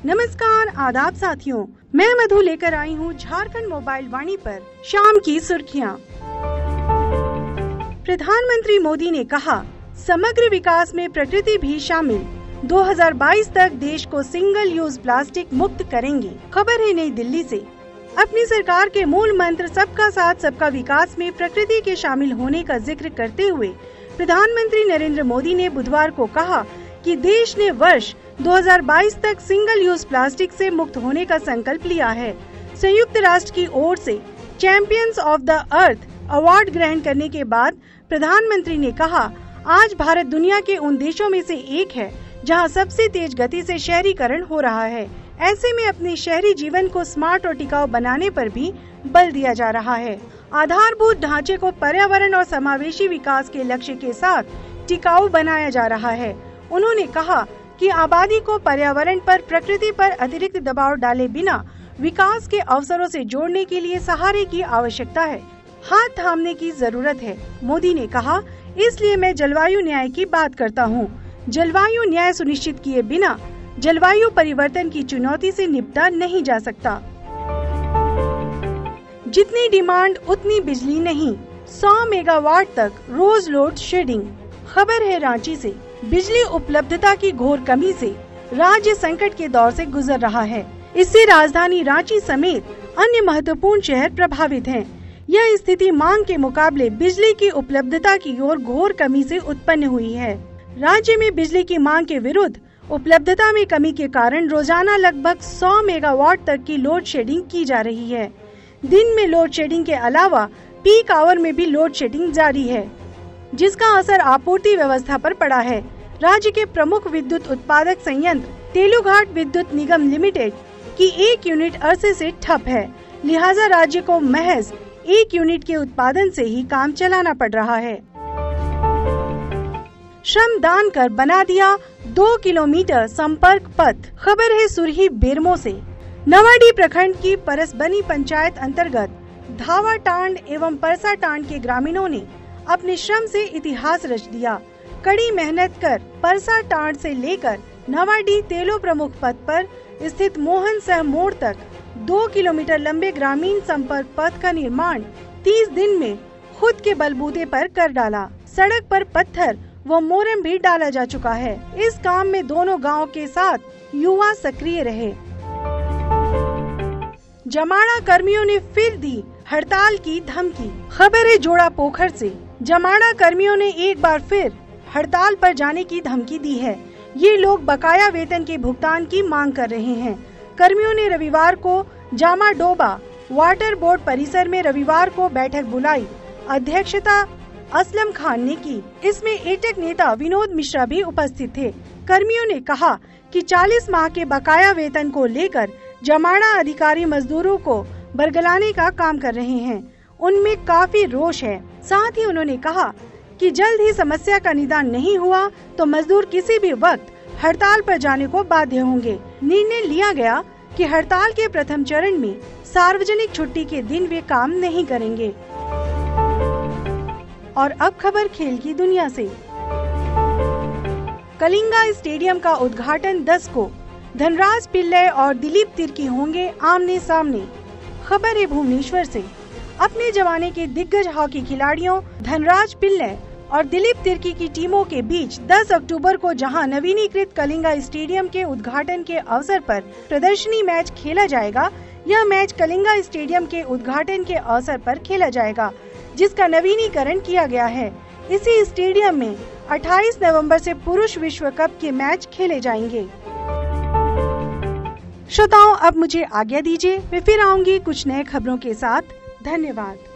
नमस्कार, आदाब साथियों, मैं मधु लेकर आई हूँ झारखंड मोबाइल वाणी पर शाम की सुर्खियाँ। प्रधानमंत्री मोदी ने कहा, समग्र विकास में प्रकृति भी शामिल। 2022 तक देश को सिंगल यूज प्लास्टिक मुक्त करेंगे। खबर है नई दिल्ली से। अपनी सरकार के मूल मंत्र सबका साथ सबका विकास में प्रकृति के शामिल होने का जिक्र करते हुए प्रधानमंत्री नरेंद्र मोदी ने बुधवार को कहा कि देश ने वर्ष 2022 तक सिंगल यूज प्लास्टिक से मुक्त होने का संकल्प लिया है। संयुक्त राष्ट्र की ओर से Champions of the Earth award ग्रहण करने के बाद प्रधानमंत्री ने कहा, आज भारत दुनिया के उन देशों में से एक है जहां सबसे तेज गति से शहरीकरण हो रहा है। ऐसे में अपने शहरी जीवन को स्मार्ट और टिकाऊ बनाने पर भी बल दिया जा रहा है। आधारभूत ढांचे को पर्यावरण और समावेशी विकास के लक्ष्य के साथ टिकाऊ बनाया जा रहा है। उन्होंने कहा कि आबादी को पर्यावरण पर, प्रकृति पर अतिरिक्त दबाव डाले बिना विकास के अवसरों से जोड़ने के लिए सहारे की आवश्यकता है, हाथ थामने की जरूरत है। मोदी ने कहा, इसलिए मैं जलवायु न्याय की बात करता हूँ। जलवायु न्याय सुनिश्चित किए बिना जलवायु परिवर्तन की चुनौती से निपटा नहीं जा सकता। जितनी डिमांड उतनी बिजली नहीं, 100 मेगावाट तक रोज लोड शेडिंग। खबर है रांची से। बिजली उपलब्धता की घोर कमी से राज्य संकट के दौर से गुजर रहा है। इससे राजधानी रांची समेत अन्य महत्वपूर्ण शहर प्रभावित हैं। यह स्थिति मांग के मुकाबले बिजली की उपलब्धता की ओर घोर कमी से उत्पन्न हुई है। राज्य में बिजली की मांग के विरुद्ध उपलब्धता में कमी के कारण रोजाना लगभग 100 मेगावाट तक की लोड शेडिंग की जा रही है। दिन में लोड शेडिंग के अलावा पीक आवर में भी लोड शेडिंग जारी है, जिसका असर आपूर्ति व्यवस्था पर पड़ा है। राज्य के प्रमुख विद्युत उत्पादक संयंत्र तेलुघाट विद्युत निगम लिमिटेड की 1 यूनिट अरसे से ठप है। लिहाजा राज्य को महज 1 यूनिट के उत्पादन से ही काम चलाना पड़ रहा है। श्रम दान कर बना दिया 2 किलोमीटर संपर्क पथ। खबर है सुरही बेरमो से। नवाडी प्रखंड की परसबनी पंचायत अंतर्गत धावाटांड एवं परसाटांड के ग्रामीणों ने अपने श्रम से इतिहास रच दिया। कड़ी मेहनत कर परसाटांड से लेकर नवाडी तेलो प्रमुख पथ पर स्थित मोहन सह मोड़ तक 2 किलोमीटर लंबे ग्रामीण संपर्क पथ का निर्माण 30 दिन में खुद के बलबूते पर कर डाला। सड़क पर पत्थर व मोरम भी डाला जा चुका है। इस काम में दोनों गांव के साथ युवा सक्रिय रहे। जमाड़ा कर्मियों ने फिर दी हड़ताल की धमकी। खबर है जोड़ा पोखर से। जमाड़ा कर्मियों ने एक बार फिर हड़ताल पर जाने की धमकी दी है। ये लोग बकाया वेतन के भुगतान की मांग कर रहे हैं। कर्मियों ने रविवार को जामा डोबा वाटर बोर्ड परिसर में रविवार को बैठक बुलाई। अध्यक्षता असलम खान ने की। इसमें एटेक नेता विनोद मिश्रा भी उपस्थित थे। कर्मियों ने कहा कि 40 माह के बकाया वेतन को लेकर जमाड़ा अधिकारी मजदूरों को बरगलाने का काम कर रहे हैं। उनमें काफी रोष है। साथ ही उन्होंने कहा कि जल्द ही समस्या का निदान नहीं हुआ तो मजदूर किसी भी वक्त हड़ताल पर जाने को बाध्य होंगे। निर्णय लिया गया कि हड़ताल के प्रथम चरण में सार्वजनिक छुट्टी के दिन वे काम नहीं करेंगे। और अब खबर खेल की दुनिया से। कलिंगा स्टेडियम का उद्घाटन 10 को धनराज पिल्लै और दिलीप तिर्की होंगे आमने सामने। खबर है भुवनेश्वर से। अपने जमाने के दिग्गज हॉकी खिलाड़ियों धनराज पिल्लै और दिलीप तिर्की की टीमों के बीच 10 अक्टूबर को जहां नवीनीकृत कलिंगा स्टेडियम के उद्घाटन के अवसर पर प्रदर्शनी मैच खेला जाएगा, यह मैच कलिंगा स्टेडियम के उद्घाटन के अवसर पर खेला जाएगा, जिसका नवीनीकरण किया गया है। इसी स्टेडियम में 28 नवंबर से पुरुष विश्व कप के मैच खेले जाएंगे। श्रोताओं, अब मुझे आज्ञा दीजिए, मैं फिर आऊंगी कुछ नए खबरों के साथ। धन्यवाद।